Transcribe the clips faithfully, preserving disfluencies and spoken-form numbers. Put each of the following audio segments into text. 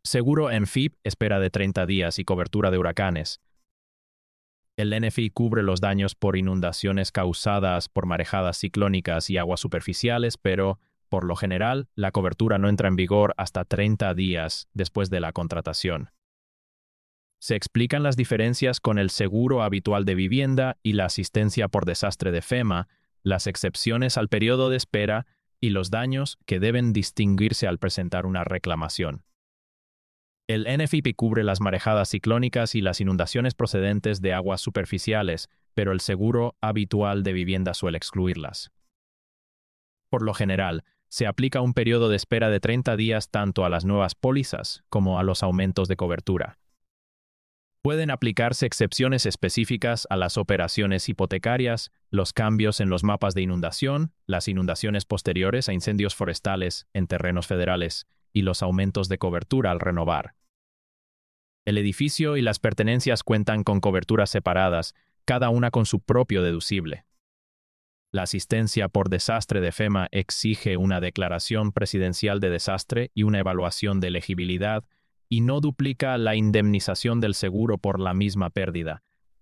Seguro N F I P, espera de treinta días y cobertura de huracanes. El N F I cubre los daños por inundaciones causadas por marejadas ciclónicas y aguas superficiales, pero, por lo general, la cobertura no entra en vigor hasta treinta días después de la contratación. Se explican las diferencias con el seguro habitual de vivienda y la asistencia por desastre de FEMA, las excepciones al periodo de espera y los daños que deben distinguirse al presentar una reclamación. El N F I P cubre las marejadas ciclónicas y las inundaciones procedentes de aguas superficiales, pero el seguro habitual de vivienda suele excluirlas. Por lo general, se aplica un periodo de espera de treinta días tanto a las nuevas pólizas como a los aumentos de cobertura. Pueden aplicarse excepciones específicas a las operaciones hipotecarias, los cambios en los mapas de inundación, las inundaciones posteriores a incendios forestales en terrenos federales y los aumentos de cobertura al renovar. El edificio y las pertenencias cuentan con coberturas separadas, cada una con su propio deducible. La asistencia por desastre de FEMA exige una declaración presidencial de desastre y una evaluación de elegibilidad, y no duplica la indemnización del seguro por la misma pérdida.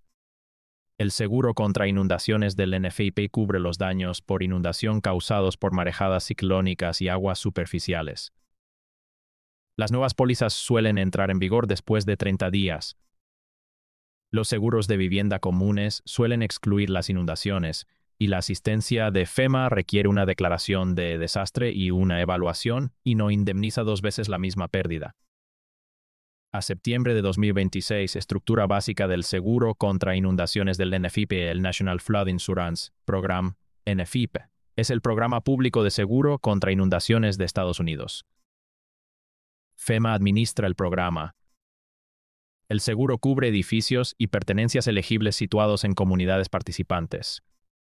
El seguro contra inundaciones del N F I P cubre los daños por inundación causados por marejadas ciclónicas y aguas superficiales. Las nuevas pólizas suelen entrar en vigor después de treinta días. Los seguros de vivienda comunes suelen excluir las inundaciones, y la asistencia de FEMA requiere una declaración de desastre y una evaluación, y no indemniza dos veces la misma pérdida. A septiembre de dos mil veintiséis, estructura básica del seguro contra inundaciones del N F I P, el National Flood Insurance Program, N F I P, es el programa público de seguro contra inundaciones de Estados Unidos. FEMA administra el programa. El seguro cubre edificios y pertenencias elegibles situados en comunidades participantes.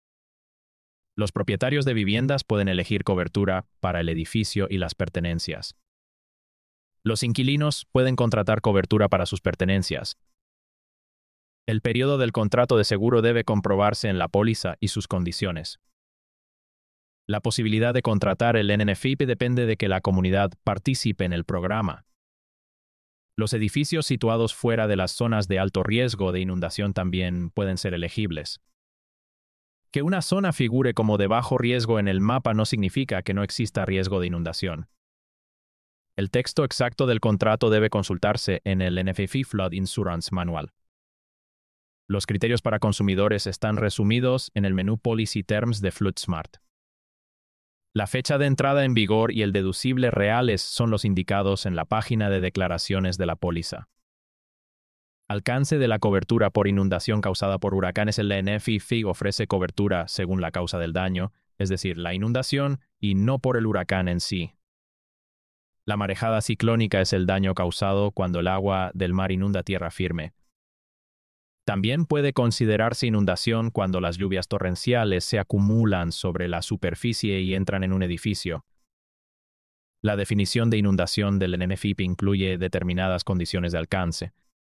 Los propietarios de viviendas pueden elegir cobertura para el edificio y las pertenencias. Los inquilinos pueden contratar cobertura para sus pertenencias. El periodo del contrato de seguro debe comprobarse en la póliza y sus condiciones. La posibilidad de contratar el N F I P depende de que la comunidad participe en el programa. Los edificios situados fuera de las zonas de alto riesgo de inundación también pueden ser elegibles. Que una zona figure como de bajo riesgo en el mapa no significa que no exista riesgo de inundación. El texto exacto del contrato debe consultarse en el N F I P Flood Insurance Manual. Los criterios para consumidores están resumidos en el menú Policy Terms de FloodSmart. La fecha de entrada en vigor y el deducible reales son los indicados en la página de declaraciones de la póliza. Alcance de la cobertura por inundación causada por huracanes. El N F I P ofrece cobertura según la causa del daño, es decir, la inundación, y no por el huracán en sí. La marejada ciclónica es el daño causado cuando el agua del mar inunda tierra firme. También puede considerarse inundación cuando las lluvias torrenciales se acumulan sobre la superficie y entran en un edificio. La definición de inundación del N F I P incluye determinadas condiciones de alcance.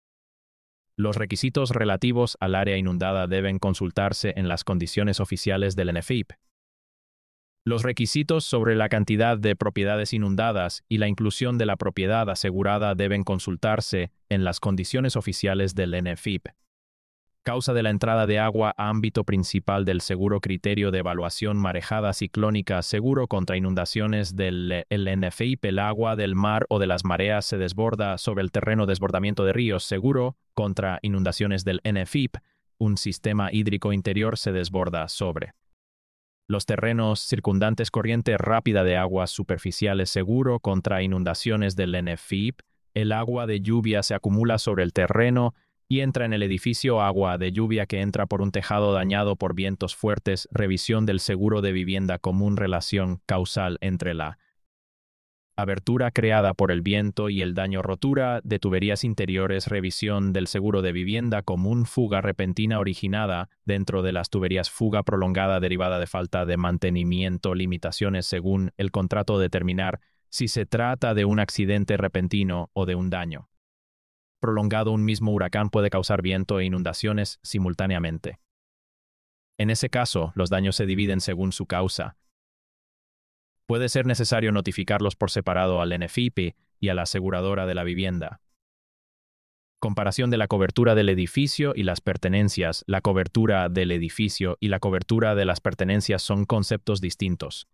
Los requisitos relativos al área inundada deben consultarse en las condiciones oficiales del N F I P. Los requisitos sobre la cantidad de propiedades inundadas y la inclusión de la propiedad asegurada deben consultarse en las condiciones oficiales del N F I P. Causa de la entrada de agua a ámbito principal del seguro. Criterio de evaluación: marejada ciclónica, seguro contra inundaciones del el N F I P. El agua del mar o de las mareas se desborda sobre el terreno. Desbordamiento de ríos, seguro contra inundaciones del N F I P. Un sistema hídrico interior se desborda sobre los terrenos circundantes. Corriente rápida de aguas superficiales, seguro contra inundaciones del N F I P. El agua de lluvia se acumula sobre el terreno y entra en el edificio. Agua de lluvia que entra por un tejado dañado por vientos fuertes. Revisión del seguro de vivienda común. Relación causal entre la abertura creada por el viento y el daño. Rotura de tuberías interiores. Revisión del seguro de vivienda común. Fuga repentina originada dentro de las tuberías. Fuga prolongada derivada de falta de mantenimiento. Limitaciones según el contrato. Determinar si se trata de un accidente repentino o de un daño prolongado. Un mismo huracán puede causar viento e inundaciones simultáneamente. En ese caso, los daños se dividen según su causa. Puede ser necesario notificarlos por separado al N F I P y a la aseguradora de la vivienda. Comparación de la cobertura del edificio y las pertenencias. La cobertura del edificio y la cobertura de las pertenencias son conceptos distintos.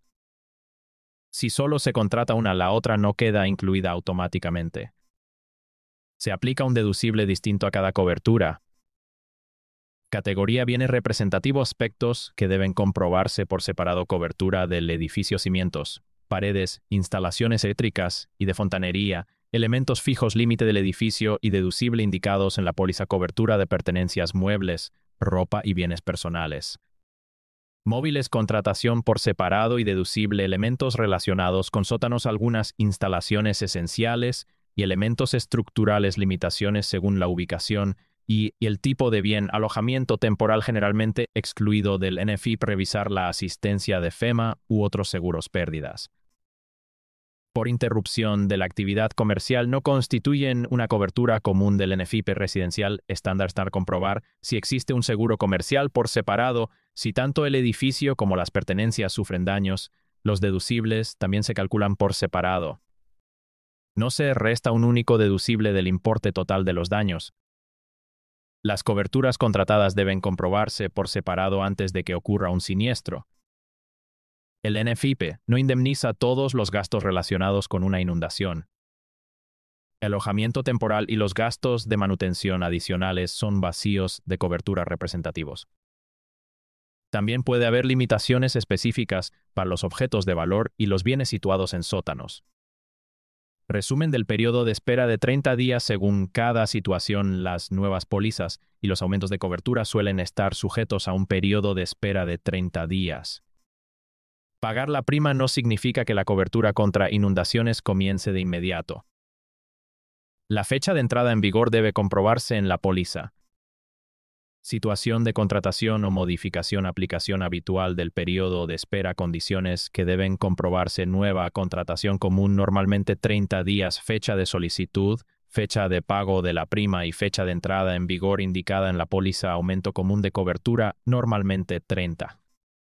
Si solo se contrata una, la otra no queda incluida automáticamente. Se aplica un deducible distinto a cada cobertura. Categoría bienes representativos, aspectos que deben comprobarse por separado: cobertura del edificio, cimientos, paredes, instalaciones eléctricas y de fontanería, elementos fijos, límite del edificio y deducible indicados en la póliza. Cobertura de pertenencias, muebles, ropa y bienes personales. Móviles, contratación por separado y deducible: elementos relacionados con sótanos, algunas instalaciones esenciales y elementos estructurales, limitaciones según la ubicación y, y el tipo de bien. Alojamiento temporal, generalmente excluido del N F I P. Revisar la asistencia de FEMA u otros seguros pérdidas por interrupción de la actividad comercial no constituyen una cobertura común del N F I P residencial estándar. Estar comprobar si existe un seguro comercial por separado. Si tanto el edificio como las pertenencias sufren daños, los deducibles también se calculan por separado. No se resta un único deducible del importe total de los daños. Las coberturas contratadas deben comprobarse por separado antes de que ocurra un siniestro. El N F I P no indemniza todos los gastos relacionados con una inundación. El alojamiento temporal y los gastos de manutención adicionales son vacíos de cobertura representativos. También puede haber limitaciones específicas para los objetos de valor y los bienes situados en sótanos. Resumen del periodo de espera de treinta días según cada situación. Las nuevas pólizas y los aumentos de cobertura suelen estar sujetos a un periodo de espera de treinta días. Pagar la prima no significa que la cobertura contra inundaciones comience de inmediato. La fecha de entrada en vigor debe comprobarse en la póliza. Situación de contratación o modificación. Aplicación habitual del periodo de espera. Condiciones que deben comprobarse. Nueva contratación común, normalmente treinta días. Fecha de solicitud, fecha de pago de la prima y fecha de entrada en vigor indicada en la póliza. Aumento común de cobertura, normalmente treinta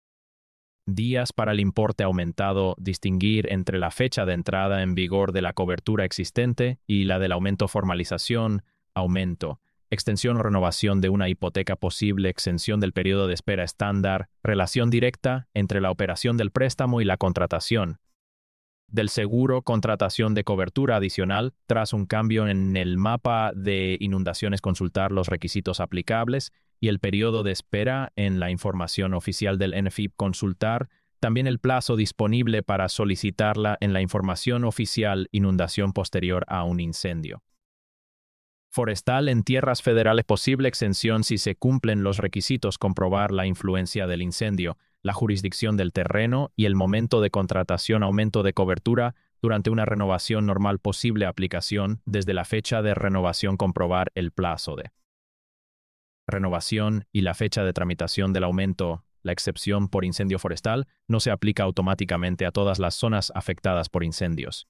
días para el importe aumentado. Distinguir entre la fecha de entrada en vigor de la cobertura existente y la del aumento. Formalización, aumento, extensión o renovación de una hipoteca posible. Extensión del periodo de espera estándar. Relación directa entre la operación del préstamo y la contratación del seguro. Contratación de cobertura adicional. Tras un cambio en el mapa de inundaciones, consultar los requisitos aplicables y el periodo de espera en la información oficial del N F I P. Consultar también el plazo disponible para solicitarla en la información oficial. Inundación posterior a un incendio forestal en tierras federales. Posible exención si se cumplen los requisitos. Comprobar la influencia del incendio, la jurisdicción del terreno y el momento de contratación. Aumento de cobertura durante una renovación normal. Posible aplicación desde la fecha de renovación. Comprobar el plazo de renovación y la fecha de tramitación del aumento. La excepción por incendio forestal no se aplica automáticamente a todas las zonas afectadas por incendios.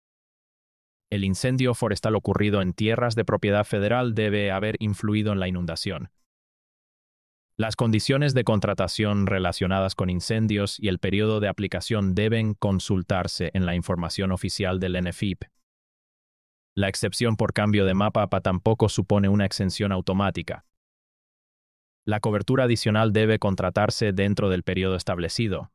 El incendio forestal ocurrido en tierras de propiedad federal debe haber influido en la inundación. Las condiciones de contratación relacionadas con incendios y el periodo de aplicación deben consultarse en la información oficial del N F I P. La excepción por cambio de mapa tampoco supone una exención automática. La cobertura adicional debe contratarse dentro del periodo establecido.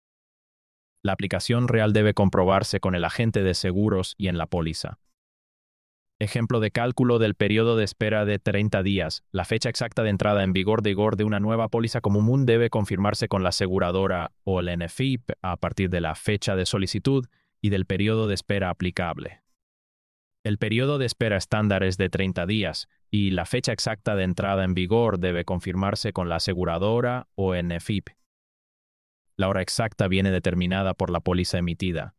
La aplicación real debe comprobarse con el agente de seguros y en la póliza. Ejemplo de cálculo del periodo de espera de treinta días. La fecha exacta de entrada en vigor de vigor de una nueva póliza común debe confirmarse con la aseguradora o el N F I P a partir de la fecha de solicitud y del periodo de espera aplicable. El periodo de espera estándar es de treinta días y la fecha exacta de entrada en vigor debe confirmarse con la aseguradora o N F I P. La hora exacta viene determinada por la póliza emitida.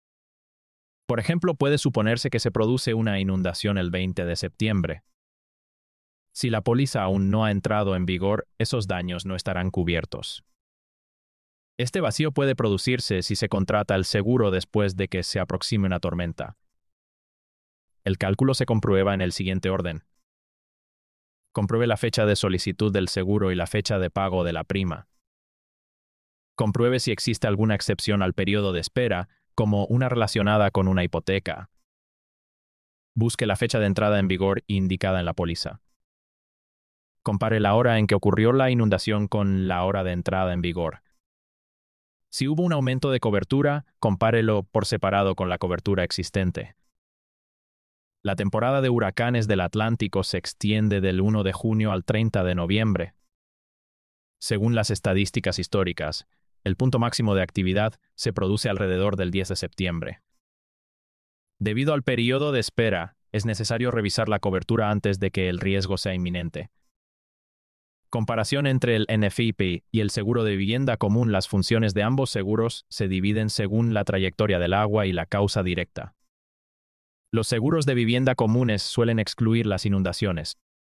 Por ejemplo, puede suponerse que se produce una inundación el veinte de septiembre. Si la póliza aún no ha entrado en vigor, esos daños no estarán cubiertos. Este vacío puede producirse si se contrata el seguro después de que se aproxime una tormenta. El cálculo se comprueba en el siguiente orden. Compruebe la fecha de solicitud del seguro y la fecha de pago de la prima. Compruebe si existe alguna excepción al periodo de espera, como una relacionada con una hipoteca. Busque la fecha de entrada en vigor indicada en la póliza. Compare la hora en que ocurrió la inundación con la hora de entrada en vigor. Si hubo un aumento de cobertura, compárelo por separado con la cobertura existente. La temporada de huracanes del Atlántico se extiende del primero de junio al treinta de noviembre. Según las estadísticas históricas, el punto máximo de actividad se produce alrededor del diez de septiembre. Debido al periodo de espera, es necesario revisar la cobertura antes de que el riesgo sea inminente. Comparación entre el N F I P y el seguro de vivienda común. Las funciones de ambos seguros se dividen según la trayectoria del agua y la causa directa. Los seguros de vivienda comunes suelen excluir las inundaciones.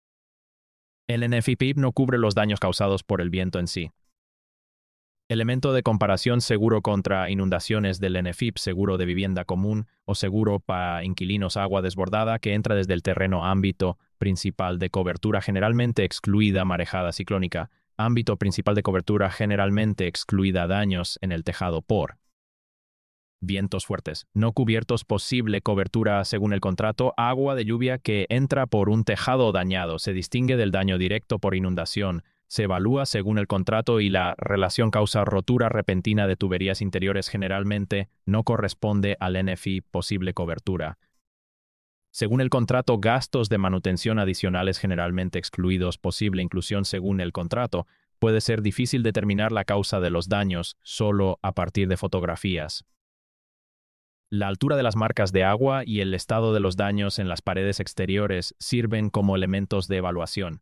El N F I P no cubre los daños causados por el viento en sí. Elemento de comparación: seguro contra inundaciones del N F I P, seguro de vivienda común o seguro para inquilinos agua desbordada que entra desde el terreno. Ámbito principal de cobertura generalmente excluida marejada ciclónica. Ámbito principal de cobertura generalmente excluida daños en el tejado por vientos fuertes no cubiertos. Posible cobertura según el contrato: agua de lluvia que entra por un tejado dañado se distingue del daño directo por inundación. Se evalúa según el contrato y la relación causa rotura repentina de tuberías interiores generalmente no corresponde al N F I. Posible cobertura según el contrato: gastos de manutención adicionales generalmente excluidos. Posible inclusión según el contrato: puede ser difícil determinar la causa de los daños solo a partir de fotografías. La altura de las marcas de agua y el estado de los daños en las paredes exteriores sirven como elementos de evaluación.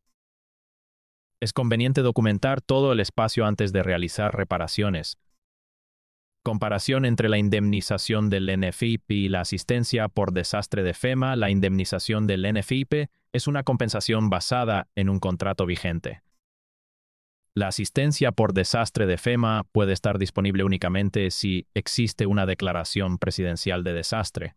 Es conveniente documentar todo el espacio antes de realizar reparaciones. Comparación entre la indemnización del N F I P y la asistencia por desastre de FEMA. La indemnización del N F I P es una compensación basada en un contrato vigente. La asistencia por desastre de FEMA puede estar disponible únicamente si existe una declaración presidencial de desastre.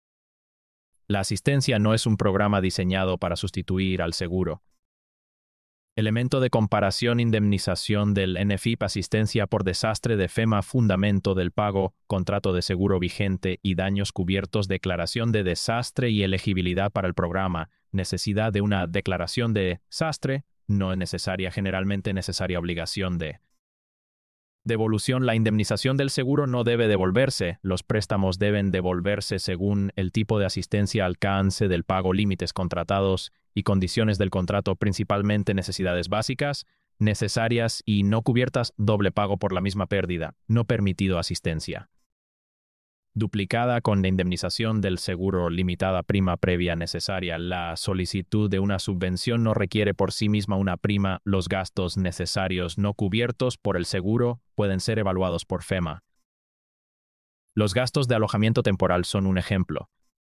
La asistencia no es un programa diseñado para sustituir al seguro. Elemento de comparación: indemnización del N F I P, asistencia por desastre de FEMA, fundamento del pago, contrato de seguro vigente y daños cubiertos, declaración de desastre y elegibilidad para el programa, necesidad de una declaración de desastre, no es necesaria, generalmente necesaria obligación de devolución. La indemnización del seguro no debe devolverse, los préstamos deben devolverse según el tipo de asistencia, alcance del pago, límites contratados y condiciones del contrato, principalmente necesidades básicas, necesarias y no cubiertas, doble pago por la misma pérdida, no permitido asistencia duplicada con la indemnización del seguro limitada, prima previa necesaria. La solicitud de una subvención no requiere por sí misma una prima. Los gastos necesarios no cubiertos por el seguro pueden ser evaluados por FEMA. Los gastos de alojamiento temporal son un ejemplo.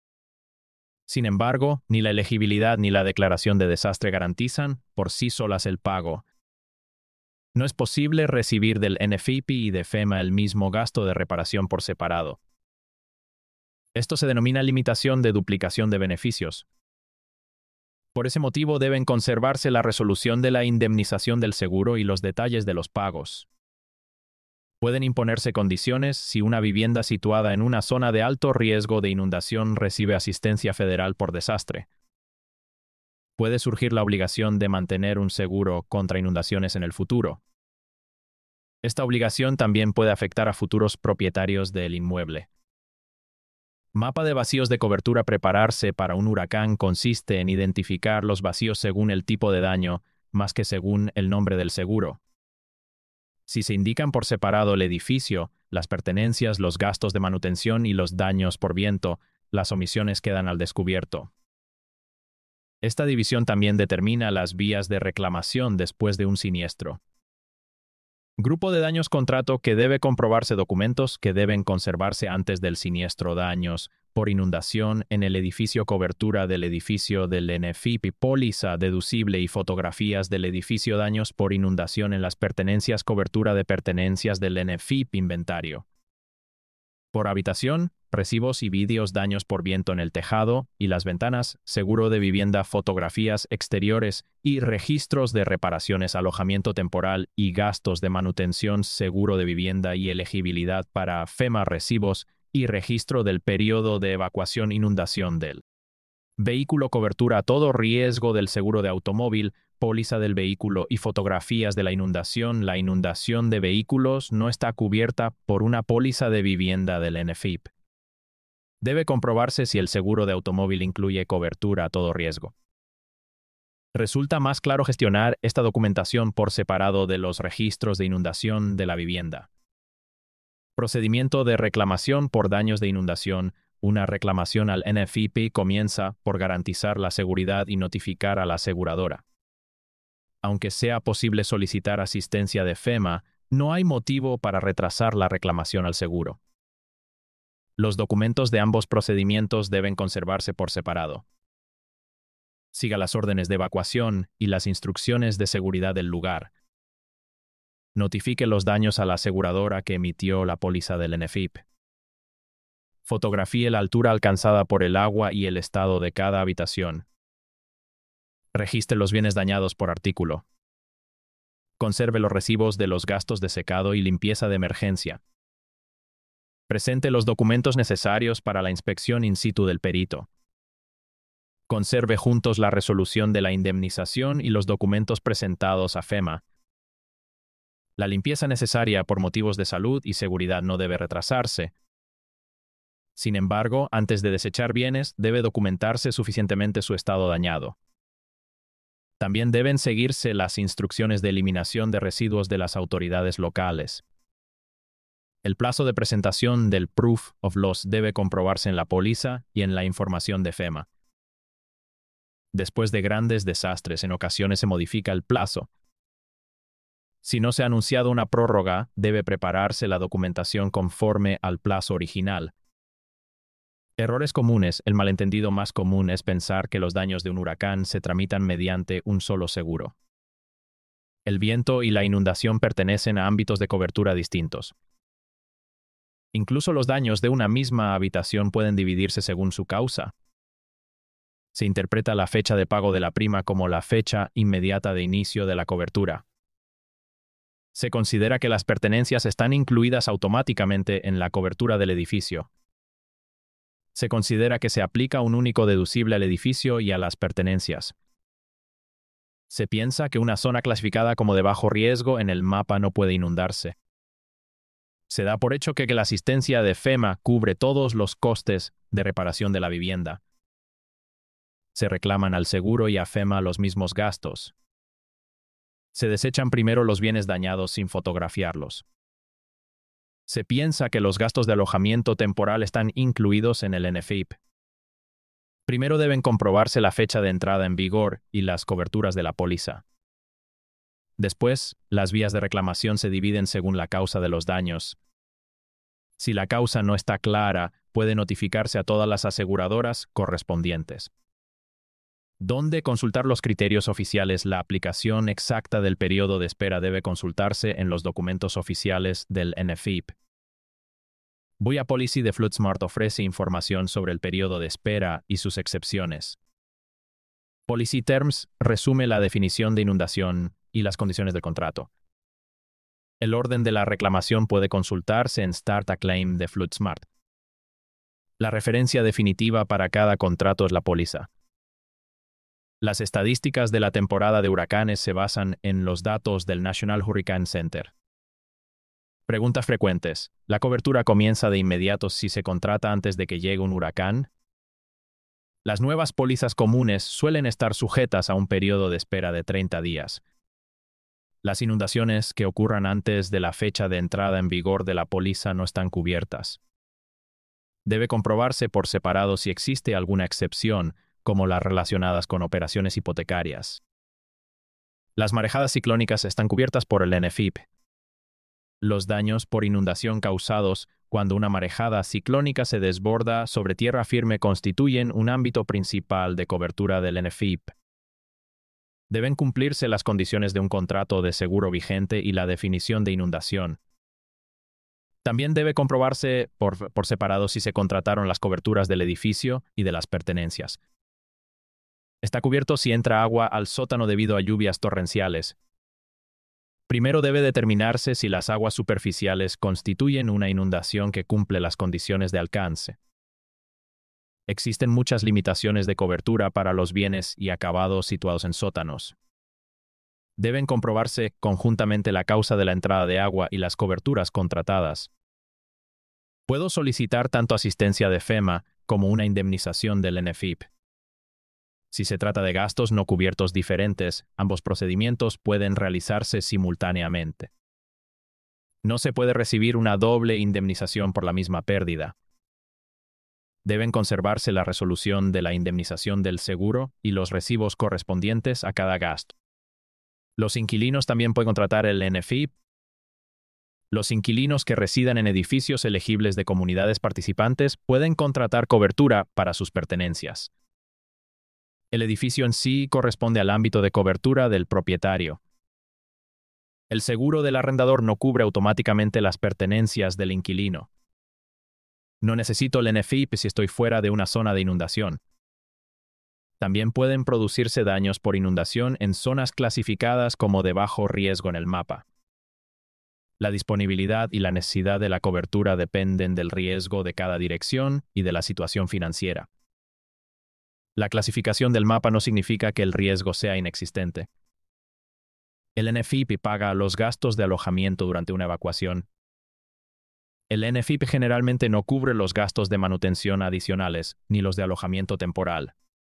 Sin embargo, ni la elegibilidad ni la declaración de desastre garantizan por sí solas el pago. No es posible recibir del N F I P y de FEMA el mismo gasto de reparación por separado. Esto se denomina limitación de duplicación de beneficios. Por ese motivo deben conservarse la resolución de la indemnización del seguro y los detalles de los pagos. Pueden imponerse condiciones si una vivienda situada en una zona de alto riesgo de inundación recibe asistencia federal por desastre. Puede surgir la obligación de mantener un seguro contra inundaciones en el futuro. Esta obligación también puede afectar a futuros propietarios del inmueble. Mapa de vacíos de cobertura. Prepararse para un huracán consiste en identificar los vacíos según el tipo de daño, más que según el nombre del seguro. Si se indican por separado el edificio, las pertenencias, los gastos de manutención y los daños por viento, las omisiones quedan al descubierto. Esta división también determina las vías de reclamación después de un siniestro. Grupo de daños: contrato que debe comprobarse, documentos que deben conservarse antes del siniestro, daños por inundación en el edificio, cobertura del edificio del N F I P, póliza deducible y fotografías del edificio, daños por inundación en las pertenencias, cobertura de pertenencias del N F I P, inventario por habitación, recibos y vídeos, daños por viento en el tejado y las ventanas, seguro de vivienda, fotografías exteriores y registros de reparaciones, alojamiento temporal y gastos de manutención, seguro de vivienda y elegibilidad para FEMA, recibos y registro del periodo de evacuación, inundación del Vehículo cobertura a todo riesgo del seguro de automóvil, póliza del vehículo y fotografías de la inundación. La inundación de vehículos no está cubierta por una póliza de vivienda del N F I P. Debe comprobarse si el seguro de automóvil incluye cobertura a todo riesgo. Resulta más claro gestionar esta documentación por separado de los registros de inundación de la vivienda. Procedimiento de reclamación por daños de inundación. Una reclamación al N F I P comienza por garantizar la seguridad y notificar a la aseguradora. Aunque sea posible solicitar asistencia de FEMA, no hay motivo para retrasar la reclamación al seguro. Los documentos de ambos procedimientos deben conservarse por separado. Siga las órdenes de evacuación y las instrucciones de seguridad del lugar. Notifique los daños a la aseguradora que emitió la póliza del N F I P. Fotografíe la altura alcanzada por el agua y el estado de cada habitación. Registre los bienes dañados por artículo. Conserve los recibos de los gastos de secado y limpieza de emergencia. Presente los documentos necesarios para la inspección in situ del perito. Conserve juntos la resolución de la indemnización y los documentos presentados a FEMA. La limpieza necesaria por motivos de salud y seguridad no debe retrasarse. Sin embargo, antes de desechar bienes, debe documentarse suficientemente su estado dañado. También deben seguirse las instrucciones de eliminación de residuos de las autoridades locales. El plazo de presentación del Proof of Loss debe comprobarse en la póliza y en la información de FEMA. Después de grandes desastres, en ocasiones se modifica el plazo. Si no se ha anunciado una prórroga, debe prepararse la documentación conforme al plazo original. Errores comunes. El malentendido más común es pensar que los daños de un huracán se tramitan mediante un solo seguro. El viento y la inundación pertenecen a ámbitos de cobertura distintos. Incluso los daños de una misma habitación pueden dividirse según su causa. Se interpreta la fecha de pago de la prima como la fecha inmediata de inicio de la cobertura. Se considera que las pertenencias están incluidas automáticamente en la cobertura del edificio. Se considera que se aplica un único deducible al edificio y a las pertenencias. Se piensa que una zona clasificada como de bajo riesgo en el mapa no puede inundarse. Se da por hecho que la asistencia de FEMA cubre todos los costes de reparación de la vivienda. Se reclaman al seguro y a FEMA los mismos gastos. Se desechan primero los bienes dañados sin fotografiarlos. Se piensa que los gastos de alojamiento temporal están incluidos en el N F I P. Primero deben comprobarse la fecha de entrada en vigor y las coberturas de la póliza. Después, las vías de reclamación se dividen según la causa de los daños. Si la causa no está clara, puede notificarse a todas las aseguradoras correspondientes. ¿Dónde consultar los criterios oficiales? La aplicación exacta del periodo de espera debe consultarse en los documentos oficiales del N F I P. Voya Policy de FloodSmart ofrece información sobre el periodo de espera y sus excepciones. Policy Terms resume la definición de inundación y las condiciones del contrato. El orden de la reclamación puede consultarse en Start a Claim de FloodSmart. La referencia definitiva para cada contrato es la póliza. Las estadísticas de la temporada de huracanes se basan en los datos del National Hurricane Center. Preguntas frecuentes. ¿La cobertura comienza de inmediato si se contrata antes de que llegue un huracán? Las nuevas pólizas comunes suelen estar sujetas a un periodo de espera de treinta días. Las inundaciones que ocurran antes de la fecha de entrada en vigor de la póliza no están cubiertas. Debe comprobarse por separado si existe alguna excepción, como las relacionadas con operaciones hipotecarias. Las marejadas ciclónicas están cubiertas por el N F I P. Los daños por inundación causados cuando una marejada ciclónica se desborda sobre tierra firme constituyen un ámbito principal de cobertura del N F I P. Deben cumplirse las condiciones de un contrato de seguro vigente y la definición de inundación. También debe comprobarse por, por separado si se contrataron las coberturas del edificio y de las pertenencias. Está cubierto si entra agua al sótano debido a lluvias torrenciales. Primero debe determinarse si las aguas superficiales constituyen una inundación que cumple las condiciones de alcance. Existen muchas limitaciones de cobertura para los bienes y acabados situados en sótanos. Deben comprobarse conjuntamente la causa de la entrada de agua y las coberturas contratadas. Puedo solicitar tanto asistencia de FEMA como una indemnización del N F I P. Si se trata de gastos no cubiertos diferentes, ambos procedimientos pueden realizarse simultáneamente. No se puede recibir una doble indemnización por la misma pérdida. Deben conservarse la resolución de la indemnización del seguro y los recibos correspondientes a cada gasto. Los inquilinos también pueden contratar el N F I P. Los inquilinos que residan en edificios elegibles de comunidades participantes pueden contratar cobertura para sus pertenencias. El edificio en sí corresponde al ámbito de cobertura del propietario. El seguro del arrendador no cubre automáticamente las pertenencias del inquilino. No necesito el N F I P si estoy fuera de una zona de inundación. También pueden producirse daños por inundación en zonas clasificadas como de bajo riesgo en el mapa. La disponibilidad y la necesidad de la cobertura dependen del riesgo de cada dirección y de la situación financiera. La clasificación del mapa no significa que el riesgo sea inexistente. El N F I P paga los gastos de alojamiento durante una evacuación. El N F I P generalmente no cubre los gastos de manutención adicionales ni los de alojamiento temporal.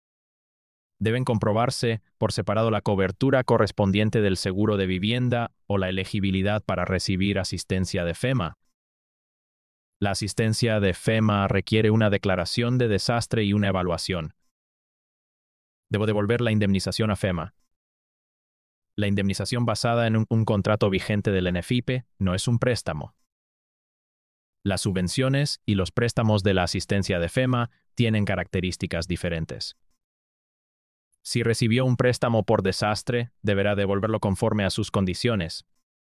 Deben comprobarse por separado la cobertura correspondiente del seguro de vivienda o la elegibilidad para recibir asistencia de FEMA. La asistencia de FEMA requiere una declaración de desastre y una evaluación. Debo devolver la indemnización a FEMA. La indemnización basada en un, un contrato vigente del N F I P no es un préstamo. Las subvenciones y los préstamos de la asistencia de FEMA tienen características diferentes. Si recibió un préstamo por desastre, deberá devolverlo conforme a sus condiciones.